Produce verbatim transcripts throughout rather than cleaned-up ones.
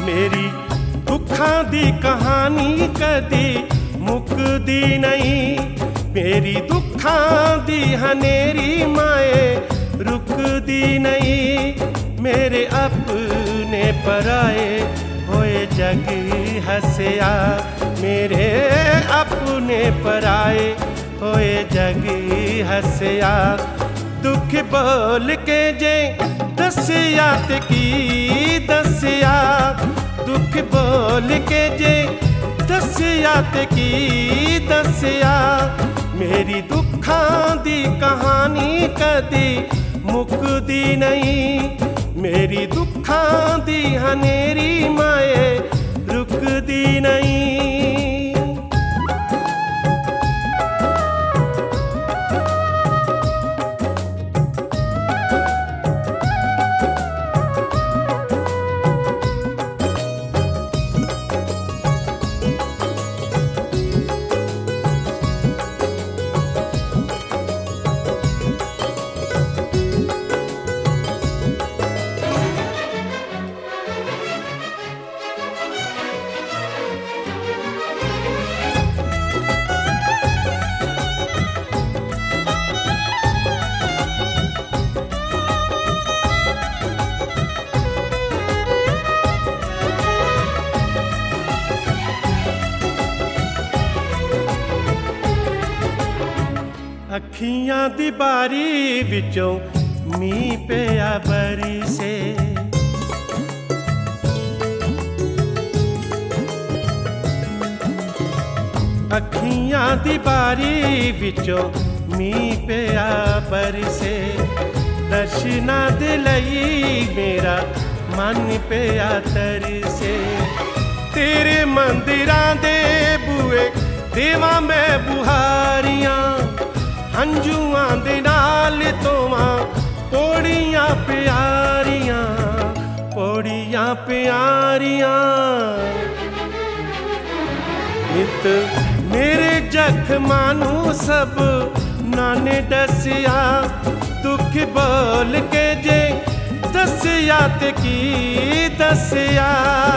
मेरी दुखां दी कहानी कदी मुकदी नहीं। मेरी दुखां दी हनेरी माए रुकदी नहीं। मेरे अपने पराए होए जग हसया, मेरे अपने पराए होए जग हसया। दुख बोल के जे दसिया ते की दसिया, दुख बोल के जे दसिया ते की दसिया। मेरी दुखां दी कहानी कदी मुकदी नहीं। मेरी दुखां दी हनेरी माए रुकदी नहीं। अखियां दी बारी विचों मीं पिया बरसे। अखियां दी बारी विचों मीं पिया बरसे। दर्शना दे लई मेरा मन पिया तरसे। तेरे मंदिरां दे बूए देवां मैं बुहारियां। हंजुआं दे नाल तोवां पौड़ियां प्यारियां, पौड़ियां प्यारियां। नित मेरे जख्मां नूं सब नाने दसिया। दुख बोल के जे दसिया ते की दसिया।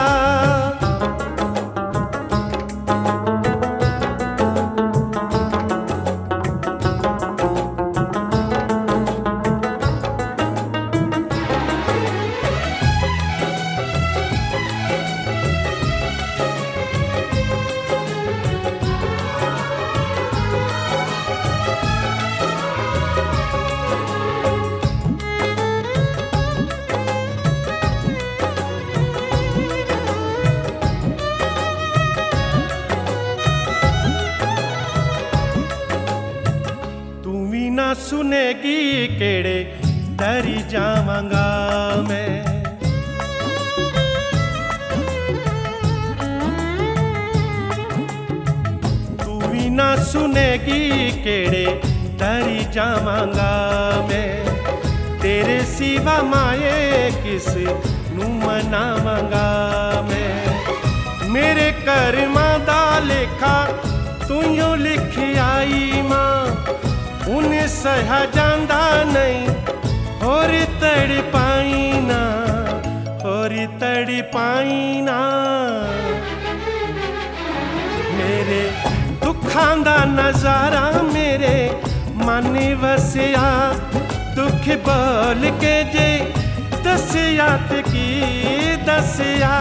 सुनेगी केड़े डरी जावांगा मैं। तू भी ना सुनेगी केड़े डरी जावांगा मैं। तेरे सिवा माए किस नूं मनावांगा मैं। मेरे कर्मां दा लेखा तू यूं लिख आई मां। उन्हें सहा जांदा नहीं होर तड़ पाई ना, होर तड़ पाई ना। मेरे दुखां दा नजारा मेरे मन वसिया। दुख बोल के जे दसिया ते की दसिया।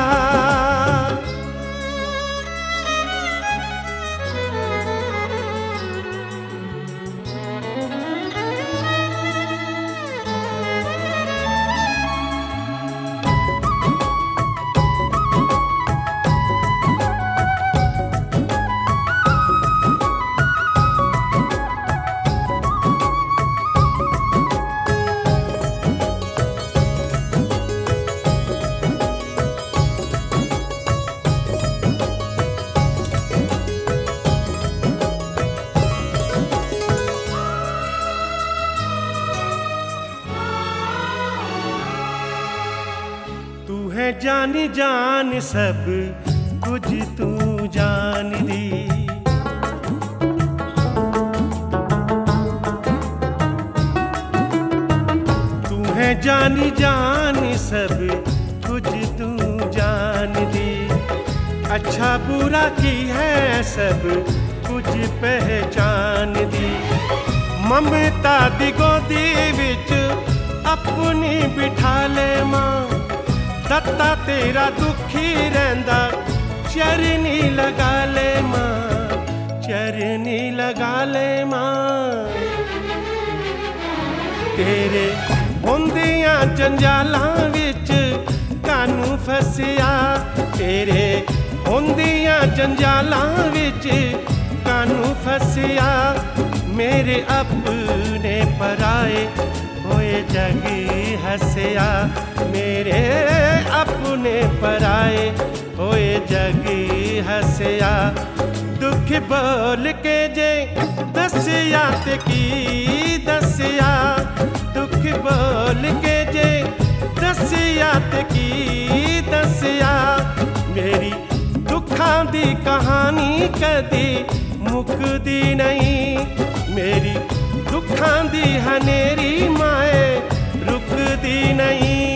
जानी जान सब कुछ तू जान दी। तू है जानी जान सब कुछ तू जान दी। अच्छा बुरा की है सब कुछ पहचान दी। ममता दी गोदी विच अपनी बिठा ले मां, दत्ता तेरा दुखी रहिंदा चरनी लगा ले मां, चरनी लगा ले मां। तेरे हुंदियां जंजालां विच कानू फसिया, तेरे हुंदियां जंजालां विच कानू फसिया। मेरे अपने पराए होए जग हसिया, मेरे अपने पराए होए जग हसिया। दुख बोल के जे दसिया ते की दसिया, दुख बोल के जे दसिया ते की दसिया। मेरी दुखां दी कहानी कदी मुकदी नहीं, मेरी दुखां दी हनेरी माए रुकदी नहीं।